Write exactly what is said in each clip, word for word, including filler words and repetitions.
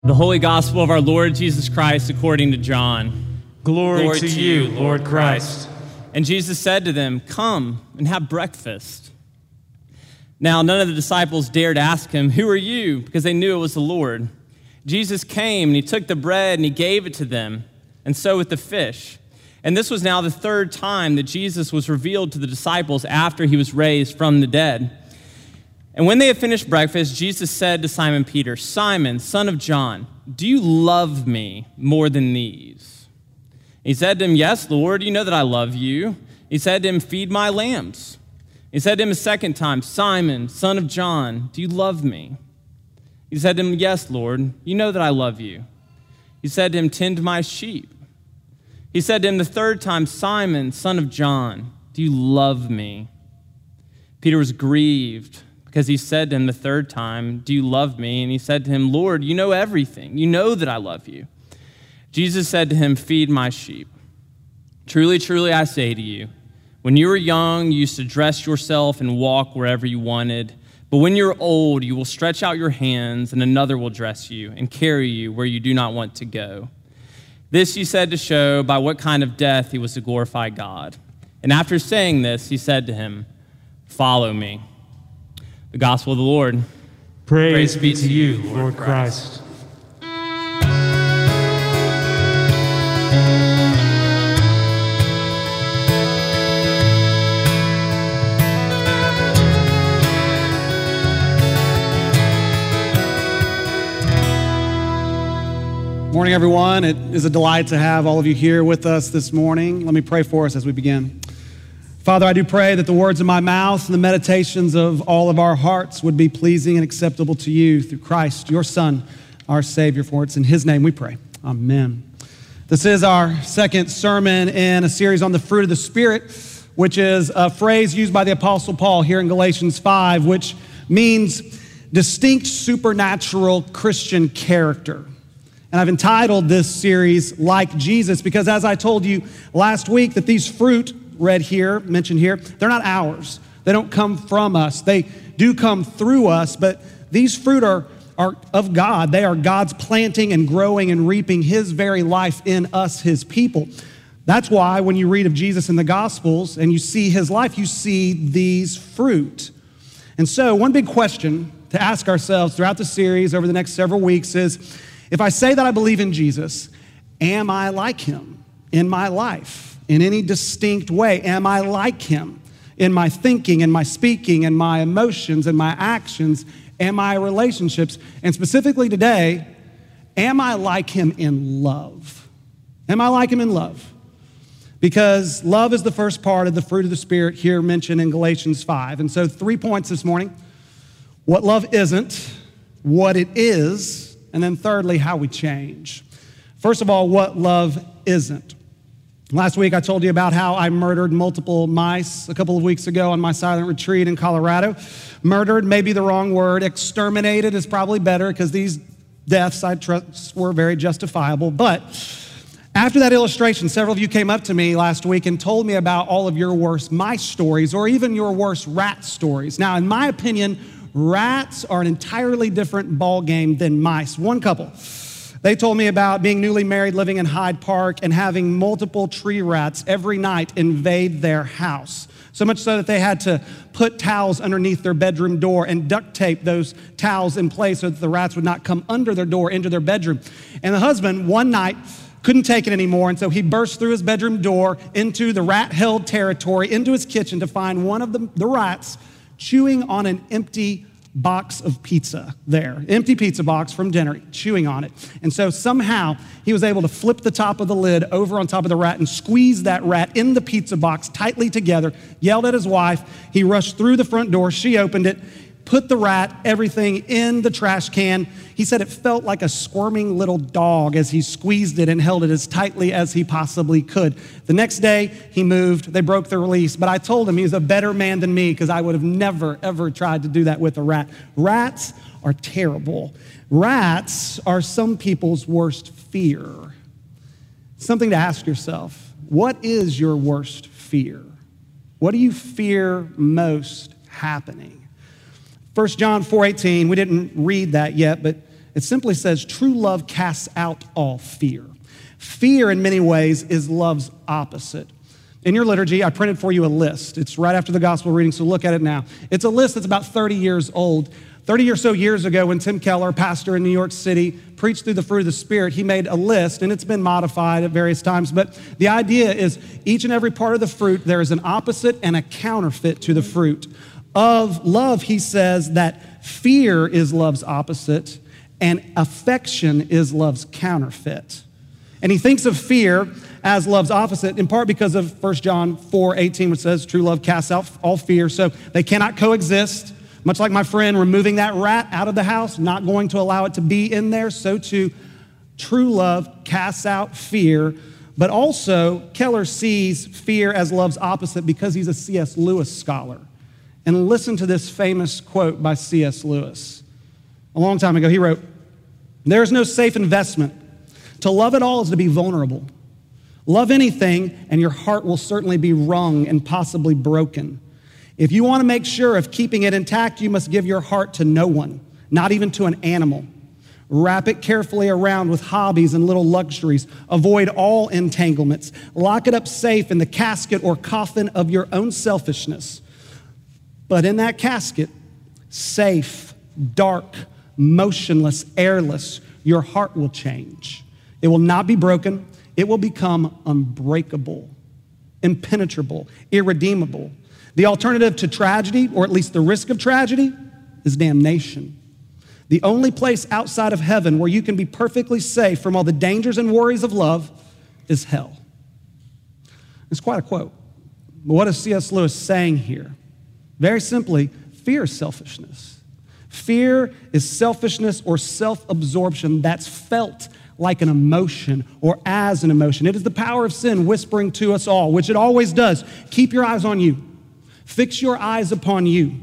The Holy Gospel of our Lord Jesus Christ according to John. Glory, Glory to, to you, Lord Christ. And Jesus said to them, "Come and have breakfast." Now none of the disciples dared ask him, "Who are you?" because they knew it was the Lord. Jesus came and he took the bread and he gave it to them, and so with the fish. And this was now the third time that Jesus was revealed to the disciples after he was raised from the dead. And when they had finished breakfast, Jesus said to Simon Peter, "Simon, son of John, do you love me more than these?" He said to him, "Yes, Lord, you know that I love you." He said to him, "Feed my lambs." He said to him a second time, "Simon, son of John, do you love me?" He said to him, "Yes, Lord, you know that I love you." He said to him, "Tend my sheep." He said to him the third time, "Simon, son of John, do you love me?" Peter was grieved because he said to him the third time, "Do you love me?" And he said to him, "Lord, you know everything. You know that I love you." Jesus said to him, "Feed my sheep. Truly, truly, I say to you, when you were young, you used to dress yourself and walk wherever you wanted. But when you're old, you will stretch out your hands, and another will dress you and carry you where you do not want to go." This he said to show by what kind of death he was to glorify God. And after saying this, he said to him, "Follow me." The Gospel of the Lord. Praise, Praise be to you, Lord Christ. Morning, everyone. It is a delight to have all of you here with us this morning. Let me pray for us as we begin. Father, I do pray that the words of my mouth and the meditations of all of our hearts would be pleasing and acceptable to you through Christ, your Son, our Savior. For it's in his name we pray. Amen. This is our second sermon in a series on the fruit of the Spirit, which is a phrase used by the Apostle Paul here in Galatians five, which means distinct supernatural Christian character. And I've entitled this series, Like Jesus, because as I told you last week that these fruit read here, mentioned here, they're not ours. They don't come from us. They do come through us, but these fruit are, are of God. They are God's planting and growing and reaping his very life in us, his people. That's why when you read of Jesus in the Gospels and you see his life, you see these fruit. And so one big question to ask ourselves throughout the series over the next several weeks is, if I say that I believe in Jesus, am I like him in my life? In any distinct way, am I like him in my thinking, in my speaking, in my emotions, in my actions, and my relationships? And specifically today, am I like him in love? Am I like him in love? Because love is the first part of the fruit of the Spirit here mentioned in Galatians five. And so three points this morning: what love isn't, what it is, and then thirdly, how we change. First of all, what love isn't. Last week, I told you about how I murdered multiple mice a couple of weeks ago on my silent retreat in Colorado. Murdered may be the wrong word. Exterminated is probably better because these deaths, I trust, were very justifiable. But after that illustration, several of you came up to me last week and told me about all of your worst mice stories or even your worst rat stories. Now, in my opinion, rats are an entirely different ball game than mice. One couple, they told me about being newly married, living in Hyde Park, and having multiple tree rats every night invade their house. So much so that they had to put towels underneath their bedroom door and duct tape those towels in place so that the rats would not come under their door into their bedroom. And the husband, one night, couldn't take it anymore, and so he burst through his bedroom door into the rat-held territory, into his kitchen to find one of the, the rats chewing on an empty box of pizza there, empty pizza box from dinner, chewing on it. And so somehow he was able to flip the top of the lid over on top of the rat and squeeze that rat in the pizza box tightly together, yelled at his wife. He rushed through the front door. She opened it, put the rat, everything in the trash can. He said it felt like a squirming little dog as he squeezed it and held it as tightly as he possibly could. The next day, he moved. They broke the release. But I told him he was a better man than me because I would have never, ever tried to do that with a rat. Rats are terrible. Rats are some people's worst fear. Something to ask yourself. What is your worst fear? What do you fear most happening? First John four eighteen, we didn't read that yet, but It simply says, true love casts out all fear. Fear, in many ways, is love's opposite. In your liturgy, I printed for you a list. It's right after the gospel reading, so look at it now. It's a list that's about thirty years old. thirty or so years ago, when Tim Keller, pastor in New York City, preached through the fruit of the Spirit, he made a list, and it's been modified at various times. But the idea is each and every part of the fruit, there is an opposite and a counterfeit to the fruit. Of love, he says that fear is love's opposite, and affection is love's counterfeit. And he thinks of fear as love's opposite, in part because of First John four eighteen, which says, true love casts out all fear. So they cannot coexist. Much like my friend removing that rat out of the house, not going to allow it to be in there, so too true love casts out fear. But also, Keller sees fear as love's opposite because he's a C S Lewis scholar. And listen to this famous quote by C S Lewis. A long time ago, he wrote, "There is no safe investment. To love at all is to be vulnerable. Love anything, and your heart will certainly be wrung and possibly broken. If you want to make sure of keeping it intact, you must give your heart to no one, not even to an animal. Wrap it carefully around with hobbies and little luxuries. Avoid all entanglements. Lock it up safe in the casket or coffin of your own selfishness. But in that casket, safe, dark, motionless, airless, your heart will change. It will not be broken. It will become unbreakable, impenetrable, irredeemable. The alternative to tragedy, or at least the risk of tragedy, is damnation. The only place outside of heaven where you can be perfectly safe from all the dangers and worries of love is hell." It's quite a quote. But what is C S Lewis saying here? Very simply, fear is selfishness. Fear is selfishness or self-absorption that's felt like an emotion or as an emotion. It is the power of sin whispering to us all, which it always does. Keep your eyes on you. Fix your eyes upon you.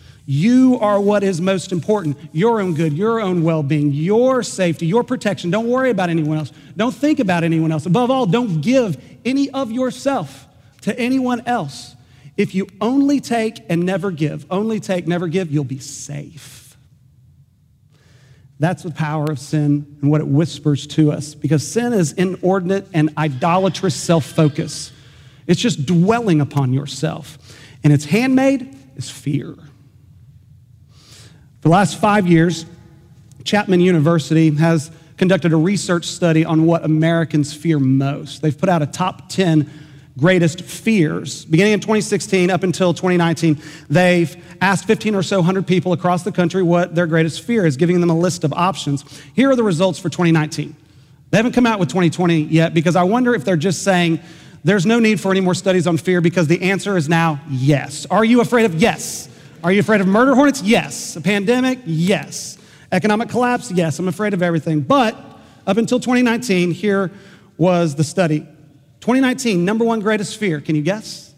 You are what is most important. Your own good, your own well-being, your safety, your protection. Don't worry about anyone else. Don't think about anyone else. Above all, don't give any of yourself to anyone else. If you only take and never give, only take, never give, you'll be safe. That's the power of sin and what it whispers to us, because sin is inordinate and idolatrous self-focus. It's just dwelling upon yourself. And its handmaid is fear. For the last five years, Chapman University has conducted a research study on what Americans fear most. They've put out a top ten greatest fears. Beginning in twenty sixteen up until twenty nineteen, they've asked fifteen or so hundred people across the country what their greatest fear is, giving them a list of options. Here are the results for twenty nineteen. They haven't come out with twenty twenty yet, because I wonder if they're just saying there's no need for any more studies on fear, because the answer is now yes. Are you afraid of? Yes. Are you afraid of murder hornets? Yes. A pandemic? Yes. Economic collapse? Yes. I'm afraid of everything. But up until twenty nineteen, here was the study. twenty nineteen, number one greatest fear. Can you guess?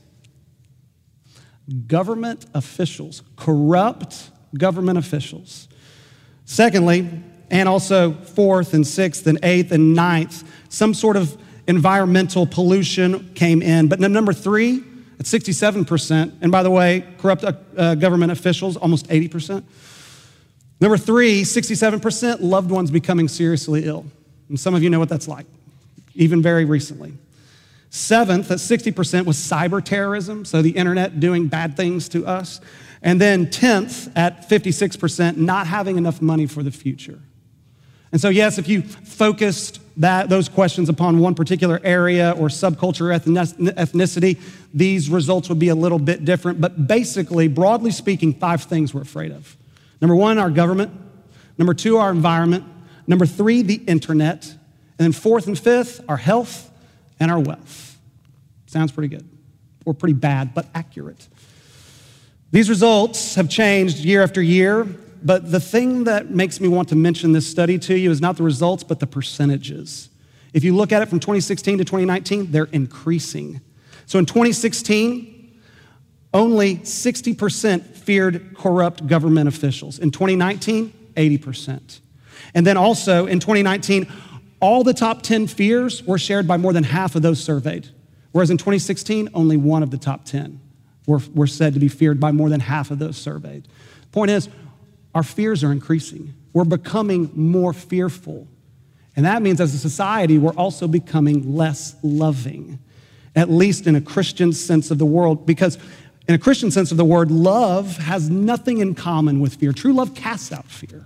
Government officials. Corrupt government officials. Secondly, and also fourth and sixth and eighth and ninth, some sort of environmental pollution came in. But number three, at sixty-seven percent, and by the way, corrupt uh, government officials, almost eighty percent. Number three, sixty-seven percent, loved ones becoming seriously ill. And some of you know what that's like, even very recently. Seventh, at sixty percent, was cyber terrorism, so the internet doing bad things to us. And then tenth, at fifty-six percent, not having enough money for the future. And so yes, if you focused that those questions upon one particular area or subculture or ethnicity, these results would be a little bit different. But basically, broadly speaking, five things we're afraid of. Number one, our government. Number two, our environment. Number three, the internet. And then fourth and fifth, our health and our wealth. Sounds pretty good, or pretty bad, but accurate. These results have changed year after year, but the thing that makes me want to mention this study to you is not the results, but the percentages. If you look at it from twenty sixteen to twenty nineteen, they're increasing. So in twenty sixteen, only sixty percent feared corrupt government officials. In twenty nineteen, eighty percent. And then also in twenty nineteen, all the top ten fears were shared by more than half of those surveyed. Whereas in twenty sixteen, only one of the top ten were, were said to be feared by more than half of those surveyed. Point is, our fears are increasing. we're becoming more fearful. And that means as a society, we're also becoming less loving, at least in a Christian sense of the word, because in a Christian sense of the word, love has nothing in common with fear. True love casts out fear.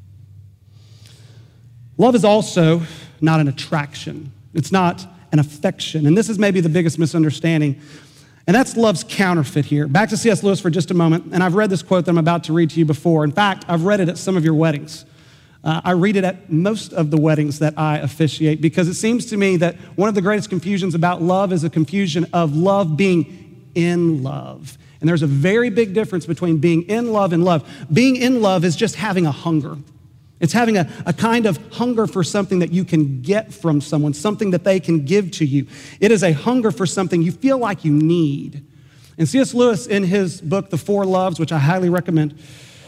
Love is also not an attraction. It's not an affection. And this is maybe the biggest misunderstanding. And that's love's counterfeit here. Back to C S Lewis for just a moment. And I've read this quote that I'm about to read to you before. In fact, I've read it at some of your weddings. Uh, I read it at most of the weddings that I officiate because it seems to me that one of the greatest confusions about love is a confusion of love being in love. And there's a very big difference between being in love and love. Being in love is just having a hunger. It's having a, a kind of hunger for something that you can get from someone, something that they can give to you. It is a hunger for something you feel like you need. And C S Lewis, in his book, The Four Loves, which I highly recommend,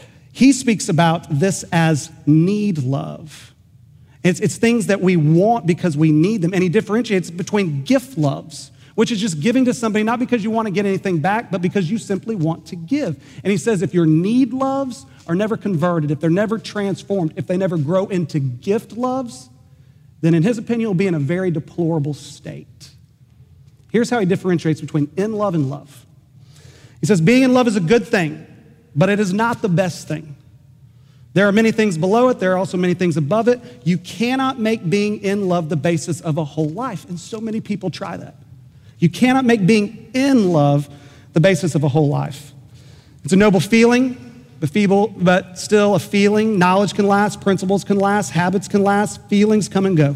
he speaks about this as need love. It's, it's things that we want because we need them. And he differentiates between gift loves, which is just giving to somebody, not because you want to get anything back, but because you simply want to give. And he says if your need loves are never converted, if they're never transformed, if they never grow into gift loves, then in his opinion, will be in a very deplorable state. Here's how he differentiates between in love and love. He says, being in love is a good thing, but it is not the best thing. There are many things below it. There are also many things above it. You cannot make being in love the basis of a whole life. And so many people try that. You cannot make being in love the basis of a whole life. It's a noble feeling, but feeble, but still a feeling. Knowledge can last, principles can last, habits can last, feelings come and go.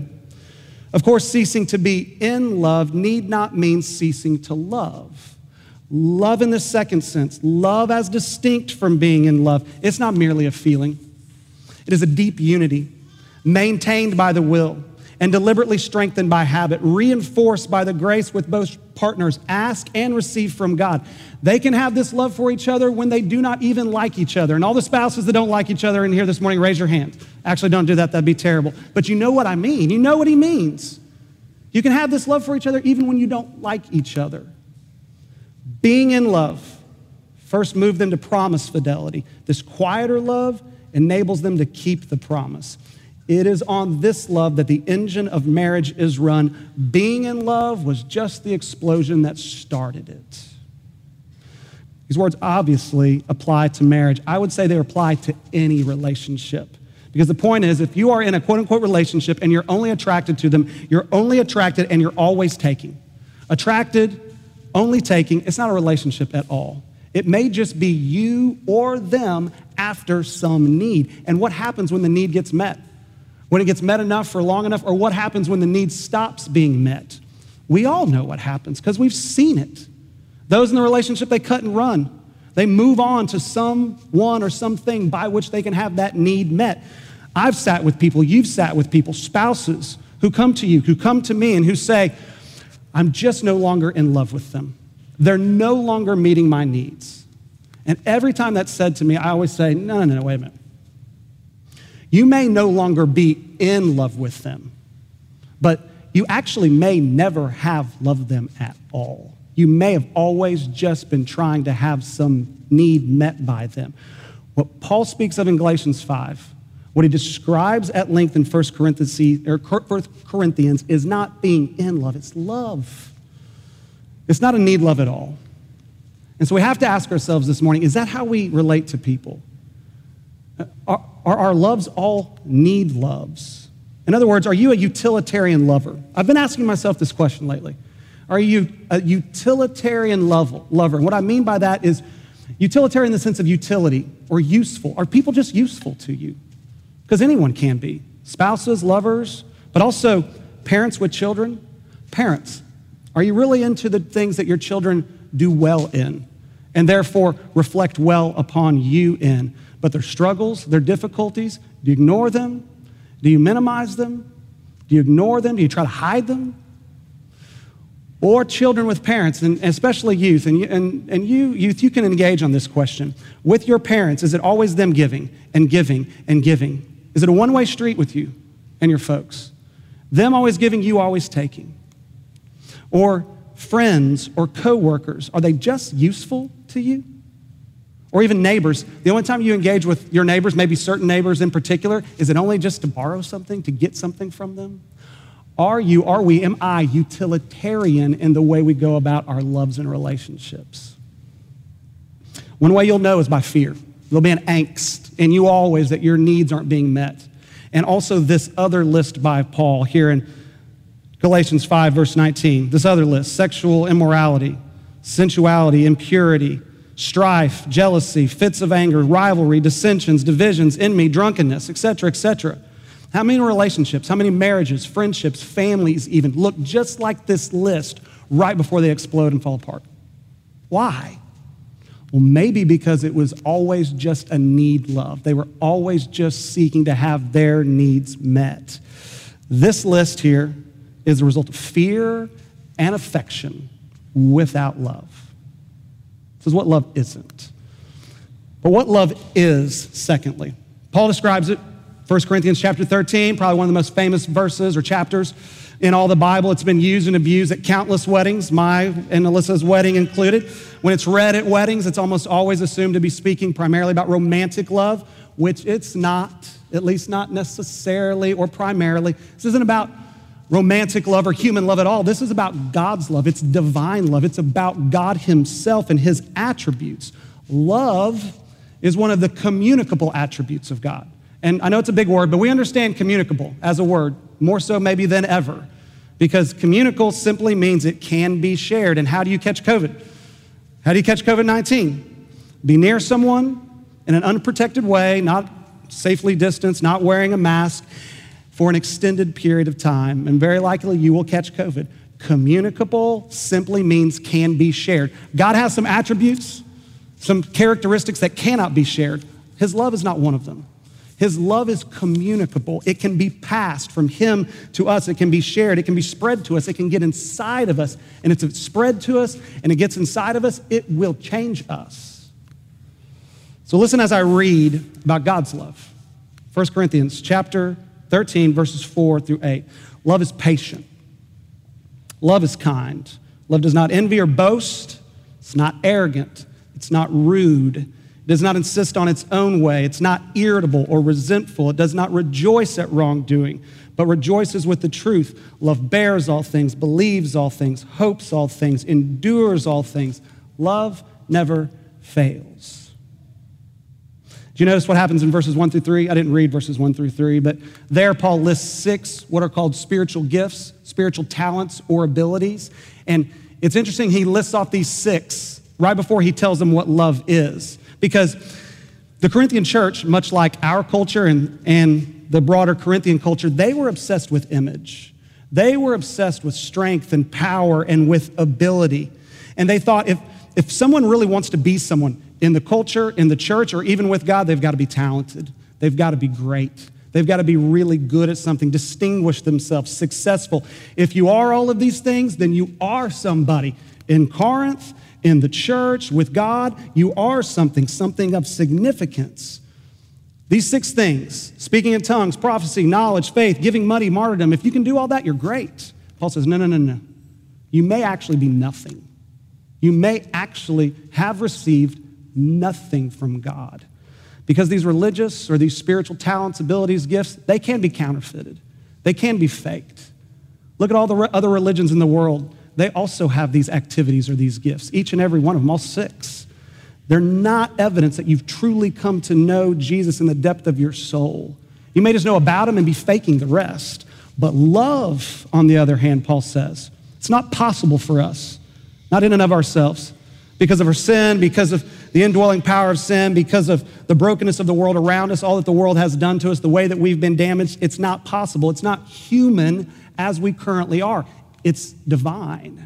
Of course, ceasing to be in love need not mean ceasing to love. Love in the second sense, love as distinct from being in love, it's not merely a feeling. It is a deep unity, maintained by the will and deliberately strengthened by habit, reinforced by the grace with both partners ask and receive from God. They can have this love for each other when they do not even like each other. And all the spouses that don't like each other in here this morning, raise your hand. Actually, don't do that. That'd be terrible. But you know what I mean. You know what he means. You can have this love for each other even when you don't like each other. Being in love first moved them to promise fidelity. This quieter love enables them to keep the promise. It is on this love that the engine of marriage is run. Being in love was just the explosion that started it. These words obviously apply to marriage. I would say they apply to any relationship. Because the point is, if you are in a quote-unquote relationship and you're only attracted to them, you're only attracted and you're always taking. Attracted, only taking, it's not a relationship at all. It may just be you or them after some need. And what happens when the need gets met? When it gets met enough for long enough, or what happens when the need stops being met? We all know what happens because we've seen it. Those in the relationship, they cut and run. They move on to someone or something by which they can have that need met. I've sat with people, you've sat with people, spouses who come to you, who come to me and who say, I'm just no longer in love with them. They're no longer meeting my needs. And every time that's said to me, I always say, no, no, no, wait a minute. You may no longer be in love with them, but you actually may never have loved them at all. You may have always just been trying to have some need met by them. What Paul speaks of in Galatians five, what he describes at length in First Corinthians, or First Corinthians is not being in love, it's love. It's not a need love at all. And so we have to ask ourselves this morning, is that how we relate to people? Are, are our loves all need loves? In other words, are you a utilitarian lover? I've been asking myself this question lately. Are you a utilitarian love, lover? And what I mean by that is utilitarian in the sense of utility or useful. Are people just useful to you? Because anyone can be. Spouses, lovers, but also parents with children. Parents, are you really into the things that your children do well in and therefore reflect well upon you in? But their struggles, their difficulties, do you ignore them? Do you minimize them? Do you ignore them? Do you try to hide them? Or children with parents, and especially youth, and you, and, and you, youth, you can engage on this question. With your parents, is it always them giving and giving and giving? Is it a one-way street with you and your folks? Them always giving, you always taking? Or friends or coworkers, are they just useful to you? Or even neighbors. The only time you engage with your neighbors, maybe certain neighbors in particular, is it only just to borrow something, to get something from them? Are you, are we, am I utilitarian in the way we go about our loves and relationships? One way you'll know is by fear. There'll be an angst in you always that your needs aren't being met. And also this other list by Paul here in Galatians five, verse nineteen. This other list: sexual immorality, sensuality, impurity, strife, jealousy, fits of anger, rivalry, dissensions, divisions, envy, drunkenness, et cetera, et cetera. How many relationships, how many marriages, friendships, families even look just like this list right before they explode and fall apart? Why? Well, maybe because it was always just a need love. They were always just seeking to have their needs met. This list here is a result of fear and affection without love. This is what love isn't. But what love is, secondly. Paul describes it, First Corinthians chapter thirteen, probably one of the most famous verses or chapters in all the Bible. It's been used and abused at countless weddings, my and Alyssa's wedding included. When it's read at weddings, it's almost always assumed to be speaking primarily about romantic love, which it's not, at least not necessarily or primarily. This isn't about romantic love or human love at all. This is about God's love. It's divine love. It's about God himself and his attributes. Love is one of the communicable attributes of God. And I know it's a big word, but we understand communicable as a word, more so maybe than ever, because communicable simply means it can be shared. And how do you catch COVID? How do you catch COVID nineteen? Be near someone in an unprotected way, not safely distanced, not wearing a mask for an extended period of time, and very likely you will catch COVID. Communicable simply means can be shared. God has some attributes, some characteristics that cannot be shared. His love is not one of them. His love is communicable. It can be passed from him to us. It can be shared. It can be spread to us. It can get inside of us. And if it's spread to us and it gets inside of us, it will change us. So listen as I read about God's love. First Corinthians chapter thirteen, verses four through eight. Love is patient. Love is kind. Love does not envy or boast. It's not arrogant. It's not rude. It does not insist on its own way. It's not irritable or resentful. It does not rejoice at wrongdoing, but rejoices with the truth. Love bears all things, believes all things, hopes all things, endures all things. Love never fails. Do you notice what happens in verses one through three? I didn't read verses one through three, but there Paul lists six what are called spiritual gifts, spiritual talents or abilities. And it's interesting, he lists off these six right before he tells them what love is. Because the Corinthian church, much like our culture and, and the broader Corinthian culture, they were obsessed with image. They were obsessed with strength and power and with ability. And they thought if, if someone really wants to be someone in the culture, in the church, or even with God, they've got to be talented. They've got to be great. They've got to be really good at something, distinguish themselves, successful. If you are all of these things, then you are somebody. In Corinth, in the church, with God, you are something, something of significance. These six things, speaking in tongues, prophecy, knowledge, faith, giving money, martyrdom, if you can do all that, you're great. Paul says, no, no, no, no. You may actually be nothing. You may actually have received nothing from God. Because these religious or these spiritual talents, abilities, gifts, they can be counterfeited. They can be faked. Look at all the other religions in the world. They also have these activities or these gifts, each and every one of them, all six. They're not evidence that you've truly come to know Jesus in the depth of your soul. You may just know about him and be faking the rest. But love, on the other hand, Paul says, it's not possible for us, not in and of ourselves, because of our sin, because of the indwelling power of sin, because of the brokenness of the world around us, all that the world has done to us, the way that we've been damaged. It's not possible. It's not human as we currently are. It's divine.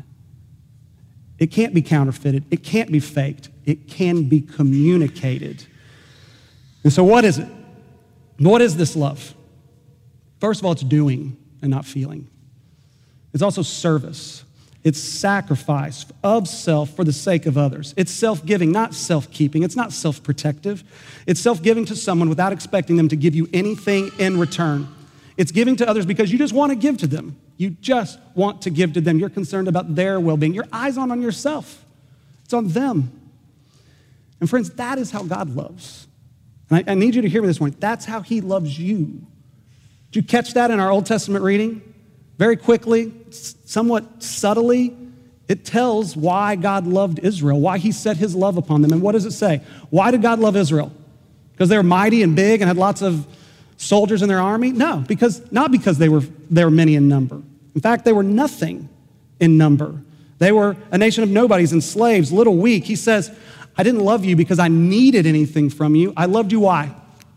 It can't be counterfeited. It can't be faked. It can be communicated. And so what is it? What is this love? First of all, it's doing and not feeling. It's also service. It's sacrifice of self for the sake of others. It's self-giving, not self-keeping. It's not self-protective. It's self-giving to someone without expecting them to give you anything in return. It's giving to others because you just want to give to them. You just want to give to them. You're concerned about their well-being. Your eyes aren't on yourself. It's on them. And friends, that is how God loves. And I, I need you to hear me this morning. That's how he loves you. Did you catch that in our Old Testament reading? Very quickly, somewhat subtly, it tells why God loved Israel, why he set his love upon them. And what does it say? Why did God love Israel? Because they were mighty and big and had lots of soldiers in their army? No, because not because they were, they were many in number. In fact, they were nothing in number. They were a nation of nobodies and slaves, little, weak. He says, I didn't love you because I needed anything from you. I loved you why?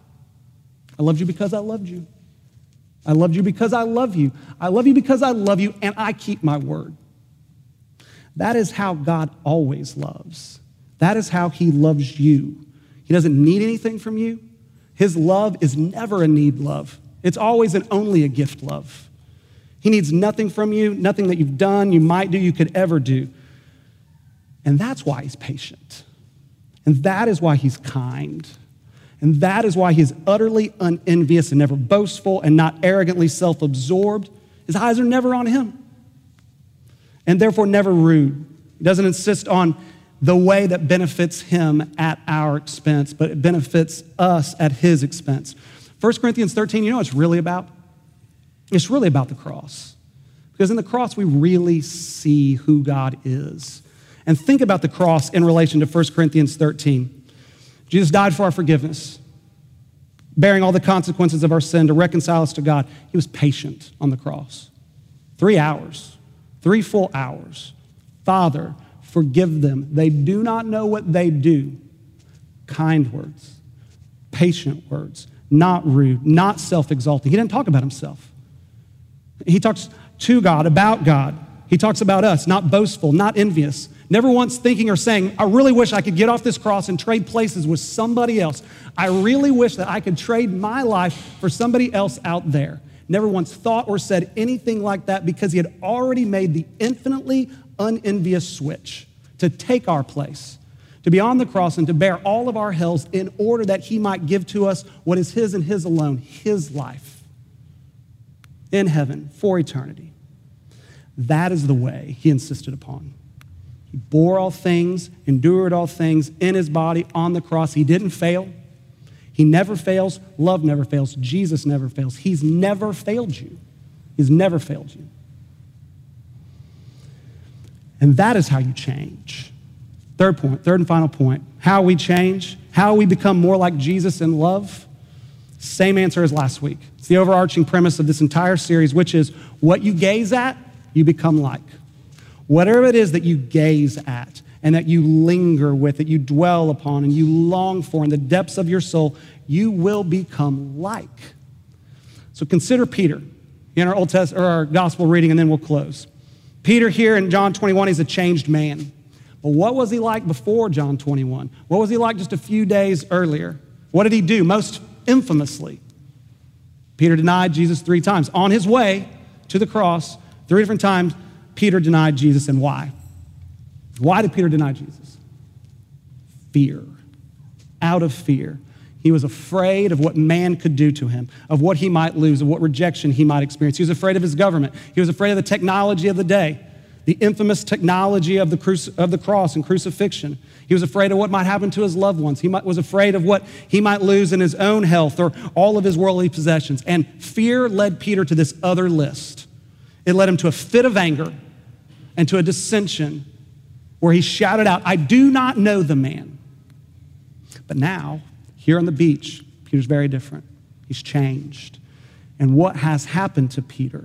I loved you because I loved you. I loved you because I love you. I love you because I love you, and I keep my word. That is how God always loves. That is how he loves you. He doesn't need anything from you. His love is never a need love. It's always and only a gift love. He needs nothing from you, nothing that you've done, you might do, you could ever do. And that's why he's patient. And that is why he's kind. And that is why he's utterly unenvious and never boastful and not arrogantly self-absorbed. His eyes are never on him. And therefore never rude. He doesn't insist on the way that benefits him at our expense, but it benefits us at his expense. First Corinthians thirteen, you know what it's really about? It's really about the cross. Because in the cross, we really see who God is. And think about the cross in relation to First Corinthians thirteen. Jesus died for our forgiveness, bearing all the consequences of our sin to reconcile us to God. He was patient on the cross. Three hours, three full hours. Father, forgive them. They do not know what they do. Kind words, patient words, not rude, not self-exalting. He didn't talk about himself. He talks to God, about God. He talks about us, not boastful, not envious. Never once thinking or saying, I really wish I could get off this cross and trade places with somebody else. I really wish that I could trade my life for somebody else out there. Never once thought or said anything like that because he had already made the infinitely unenvious switch to take our place, to be on the cross and to bear all of our hells in order that he might give to us what is his and his alone, his life in heaven for eternity. That is the way he insisted upon. He bore all things, endured all things in his body on the cross. He didn't fail. He never fails. Love never fails. Jesus never fails. He's never failed you. He's never failed you. And that is how you change. Third point, third and final point, how we change, how we become more like Jesus in love. Same answer as last week. It's the overarching premise of this entire series, which is what you gaze at, you become like. Whatever it is that you gaze at and that you linger with, that you dwell upon and you long for in the depths of your soul, you will become like. So consider Peter in our Old Testament or our gospel reading, and then we'll close. Peter here in John twenty-one, he's a changed man. But what was he like before John twenty-one? What was he like just a few days earlier? What did he do? Most infamously, Peter denied Jesus three times. On his way to the cross, three different times, Peter denied Jesus. And why? Why did Peter deny Jesus? Fear. Out of fear. He was afraid of what man could do to him, of what he might lose, of what rejection he might experience. He was afraid of his government. He was afraid of the technology of the day, the infamous technology of the, cruci- of the cross and crucifixion. He was afraid of what might happen to his loved ones. He might, was afraid of what he might lose in his own health or all of his worldly possessions. And fear led Peter to this other list. It led him to a fit of anger and to a dissension where he shouted out, I do not know the man. But now, here on the beach, Peter's very different. He's changed. And what has happened to Peter?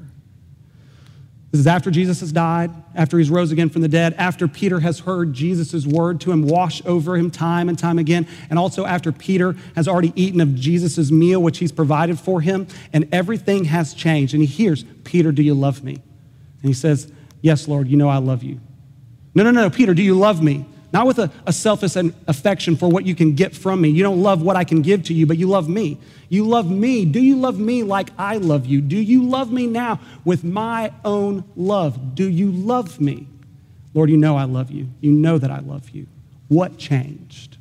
This is after Jesus has died, after he's rose again from the dead, after Peter has heard Jesus' word to him wash over him time and time again, and also after Peter has already eaten of Jesus' meal, which he's provided for him, and everything has changed. And he hears, Peter, do you love me? And he says, yes, Lord, you know I love you. No, no, no, Peter, do you love me? Not with a, a selfish affection for what you can get from me. You don't love what I can give to you, but you love me. You love me. Do you love me like I love you? Do you love me now with my own love? Do you love me? Lord, you know I love you. You know that I love you. What changed?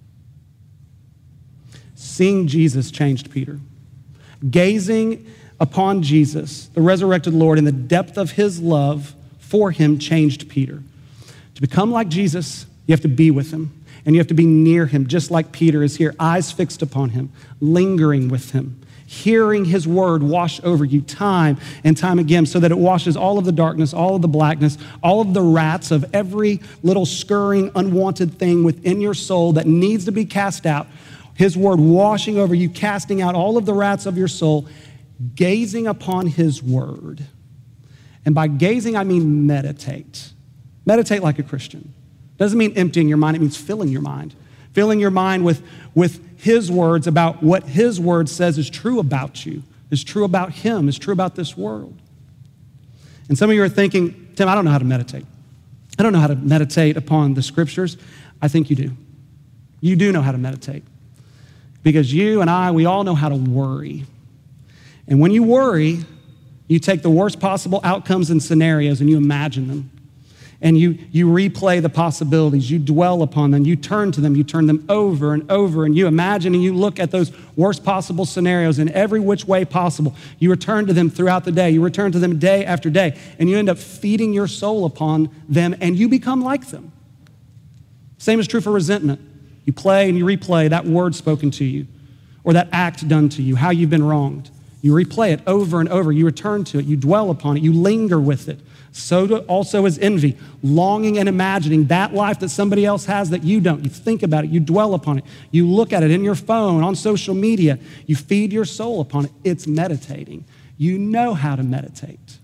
Seeing Jesus changed Peter. Gazing upon Jesus, the resurrected Lord, in the depth of his love for him changed Peter. To become like Jesus, you have to be with him. And you have to be near him, just like Peter is here, eyes fixed upon him, lingering with him, hearing his word wash over you time and time again so that it washes all of the darkness, all of the blackness, all of the rats of every little scurrying, unwanted thing within your soul that needs to be cast out. His word washing over you, casting out all of the rats of your soul, gazing upon his word. And by gazing, I mean meditate. Meditate like a Christian. Doesn't mean emptying your mind, it means filling your mind. Filling your mind with, with his words about what his word says is true about you, is true about him, is true about this world. And some of you are thinking, Tim, I don't know how to meditate. I don't know how to meditate upon the scriptures. I think you do. You do know how to meditate. Because you and I, we all know how to worry. And when you worry, you take the worst possible outcomes and scenarios and you imagine them. And you, you replay the possibilities, you dwell upon them, you turn to them, you turn them over and over, and you imagine and you look at those worst possible scenarios in every which way possible. You return to them throughout the day, you return to them day after day, and you end up feeding your soul upon them, and you become like them. Same is true for resentment. You play and you replay that word spoken to you, or that act done to you, how you've been wronged. You replay it over and over, you return to it, you dwell upon it, you linger with it. So do, also is envy, longing and imagining that life that somebody else has that you don't. You think about it, you dwell upon it, you look at it in your phone, on social media, you feed your soul upon it. It's meditating. You know how to meditate.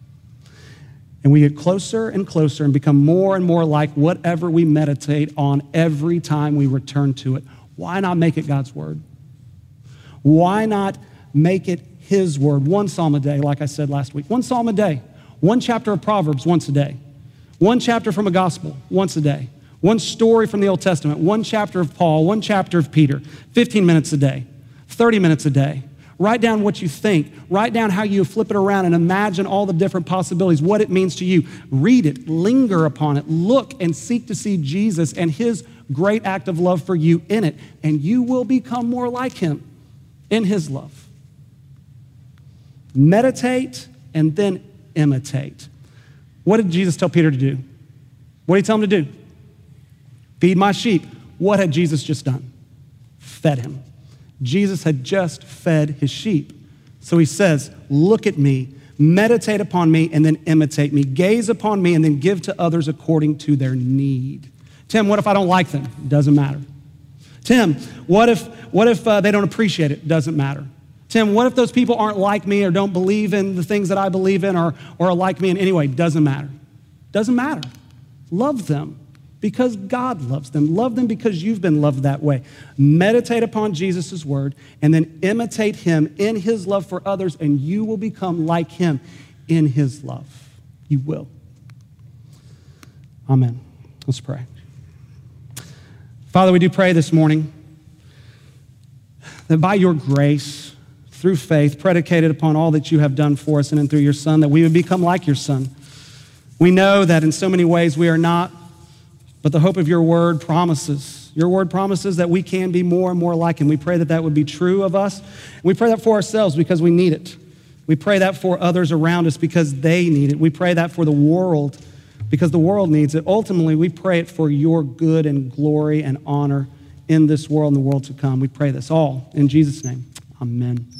And we get closer and closer and become more and more like whatever we meditate on every time we return to it. Why not make it God's word? Why not make it his word? One psalm a day, like I said last week. One psalm a day. One chapter of Proverbs once a day. One chapter from a gospel once a day. One story from the Old Testament. One chapter of Paul. One chapter of Peter. fifteen minutes a day. thirty minutes a day. Write down what you think. Write down how you flip it around and imagine all the different possibilities, what it means to you. Read it. Linger upon it. Look and seek to see Jesus and his great act of love for you in it. And you will become more like him in his love. Meditate and then imitate. What did Jesus tell Peter to do? What did he tell him to do? Feed my sheep. What had Jesus just done? Fed him. Jesus had just fed his sheep. So he says, look at me, meditate upon me, and then imitate me. Gaze upon me and then give to others according to their need. Tim, what if I don't like them? Doesn't matter. Tim, what if, what if uh, they don't appreciate it? Doesn't matter. Tim, what if those people aren't like me or don't believe in the things that I believe in or, or are like me in any way? Doesn't matter. Doesn't matter. Love them because God loves them. Love them because you've been loved that way. Meditate upon Jesus' word and then imitate him in his love for others, and you will become like him in his love. You will. Amen. Let's pray. Father, we do pray this morning that by your grace, through faith, predicated upon all that you have done for us and then through your Son, that we would become like your Son. We know that in so many ways we are not, but the hope of your word promises. Your word promises that we can be more and more like him. We pray that that would be true of us. We pray that for ourselves because we need it. We pray that for others around us because they need it. We pray that for the world because the world needs it. Ultimately, we pray it for your good and glory and honor in this world and the world to come. We pray this all in Jesus' name. Amen.